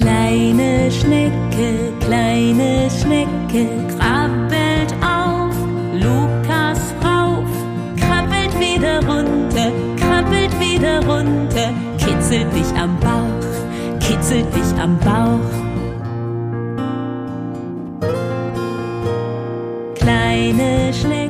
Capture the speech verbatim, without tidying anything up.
Kleine Schnecke, kleine Schnecke, krabbelt auf, Lukas rauf, krabbelt wieder runter, krabbelt wieder runter, kitzelt dich am Bauch, kitzelt dich am Bauch. Kleine Schnecke,